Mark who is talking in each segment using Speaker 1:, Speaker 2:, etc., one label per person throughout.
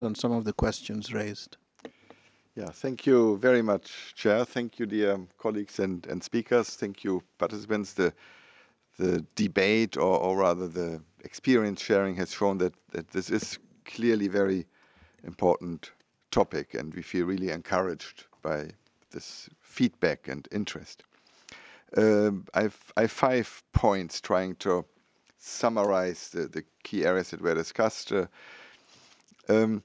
Speaker 1: on some of the questions raised.
Speaker 2: Yeah, thank you very much, Chair. Thank you, dear colleagues and speakers. Thank you, participants. The debate, or rather the experience sharing, has shown that this is clearly very important topic, and we feel really encouraged by this feedback and interest. I've 5 points trying to summarize the key areas that were discussed. Um,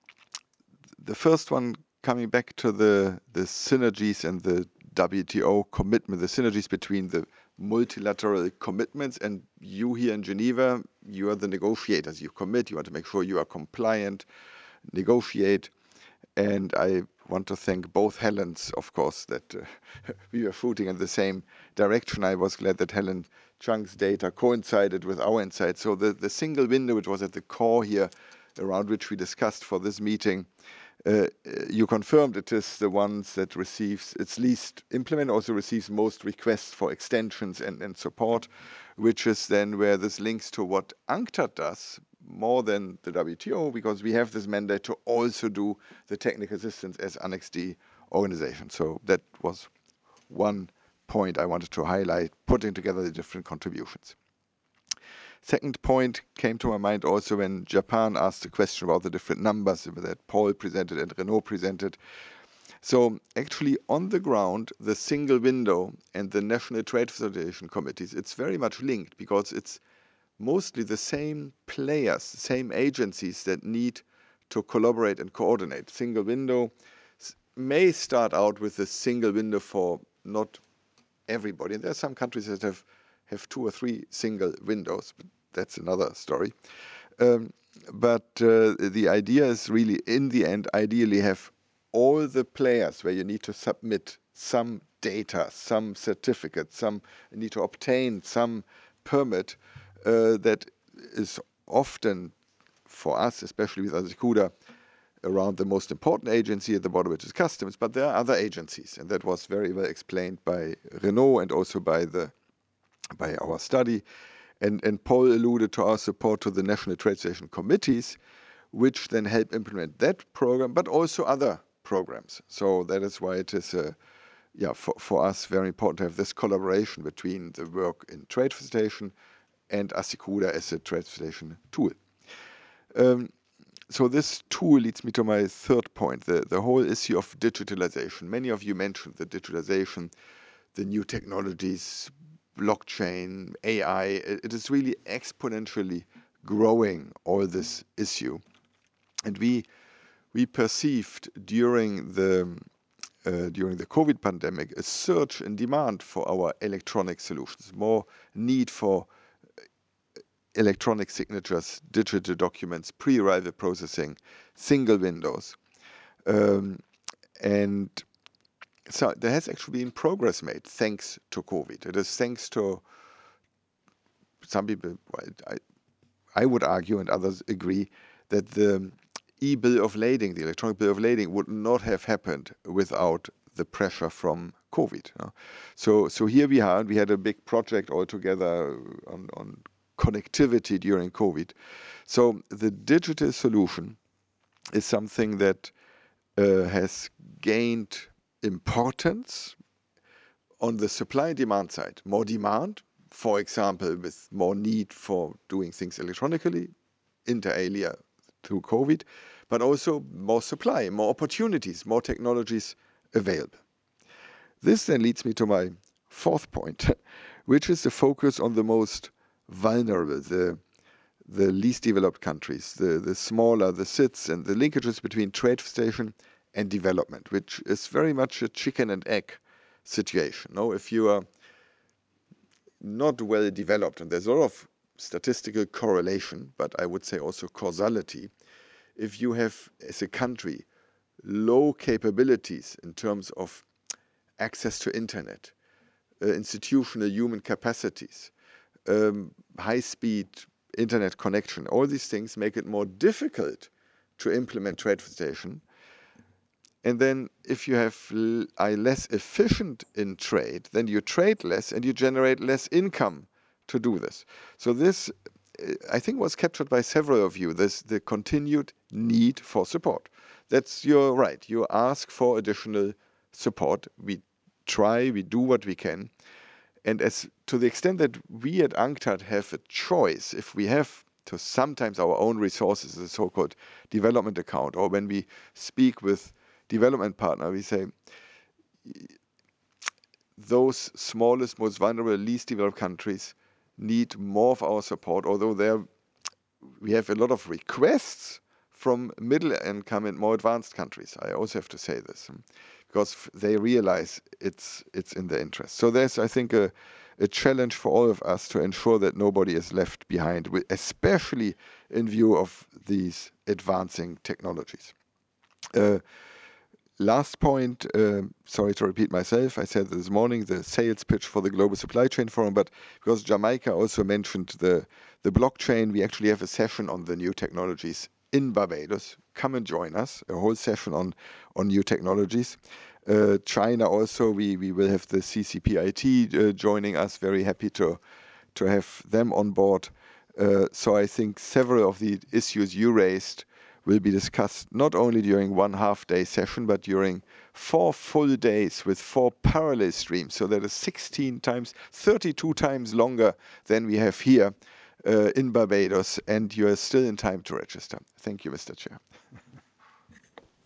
Speaker 2: the first one, coming back to the synergies and the WTO commitment, the synergies between the multilateral commitments and you here in Geneva, you are the negotiators. You commit, you want to make sure you are compliant, negotiate. And I want to thank both Helens, of course, that we were shooting in the same direction. I was glad that Helen Chang's data coincided with our insights. So the single window, which was at the core here, around which we discussed for this meeting, you confirmed it is the ones that receives its least implement, also receives most requests for extensions and support, which is then where this links to what UNCTAD does more than the WTO, because we have this mandate to also do the technical assistance as Annex D organization. So that was one point I wanted to highlight, putting together the different contributions. Second point came to my mind also when Japan asked the question about the different numbers that Paul presented and Renault presented. So actually on the ground, the single window and the National Trade Facilitation Committees, it's very much linked because it's mostly the same players, the same agencies that need to collaborate and coordinate. Single window may start out with a single window for not everybody. And there are some countries that have 2 or 3 single windows, but that's another story. But the idea is really, in the end, ideally have all the players where you need to submit some data, some certificate, some need to obtain some permit that is often for us, especially with Asikuda, around the most important agency at the border, which is customs, but there are other agencies, and that was very well explained by Renault and also by our study. And Paul alluded to our support to the National Trade Station Committees, which then help implement that program, but also other programs. So that is why it is, for us, very important to have this collaboration between the work in trade facilitation and Asikuda as a trade facilitation tool. So this tool leads me to my third point, the whole issue of digitalization. Many of you mentioned the digitalization, the new technologies, blockchain, AI. It is really exponentially growing, all this issue. And we perceived during the COVID pandemic a surge in demand for our electronic solutions, more need for electronic signatures, digital documents, pre-arrival processing, single windows. Um, and so there has actually been progress made thanks to COVID. It is thanks to some people, I would argue, and others agree, that the e-bill of lading, the electronic bill of lading, would not have happened without the pressure from COVID. So here we are. We had a big project all together on connectivity during COVID. So the digital solution is something that has gained importance on the supply and demand side. More demand, for example, with more need for doing things electronically, inter alia through COVID, but also more supply, more opportunities, more technologies available. This then leads me to my fourth point, which is the focus on the most vulnerable, the least developed countries, the smaller, the SIDS, and the linkages between trade station and development, which is very much a chicken and egg situation. No, if you are not well developed, and there's a lot of statistical correlation, but I would say also causality, if you have, as a country, low capabilities in terms of access to internet, institutional human capacities, high-speed internet connection, all these things make it more difficult to implement trade facilitation. And then if you are less efficient in trade, then you trade less and you generate less income to do this. So this I think was captured by several of you, this the continued need for support. You're right. You ask for additional support. We try, we do what we can. And as to the extent that we at UNCTAD have a choice, if we have to sometimes our own resources, the so-called development account, or when we speak with development partner, we say those smallest, most vulnerable, least developed countries need more of our support, although we have a lot of requests from middle income and more advanced countries. I also have to say this because they realize it's in their interest. So there's, I think, a challenge for all of us to ensure that nobody is left behind, especially in view of these advancing technologies. Last point, sorry to repeat myself, I said this morning the sales pitch for the Global Supply Chain Forum, but because Jamaica also mentioned the blockchain, we actually have a session on the new technologies in Barbados. Come and join us, a whole session on new technologies. China also, we will have the CCPIT joining us, very happy to have them on board. So I think several of the issues you raised will be discussed not only during one half-day session, but during 4 full days with 4 parallel streams. So that is 16 times, 32 times longer than we have here in Barbados, and you are still in time to register. Thank you, Mr. Chair.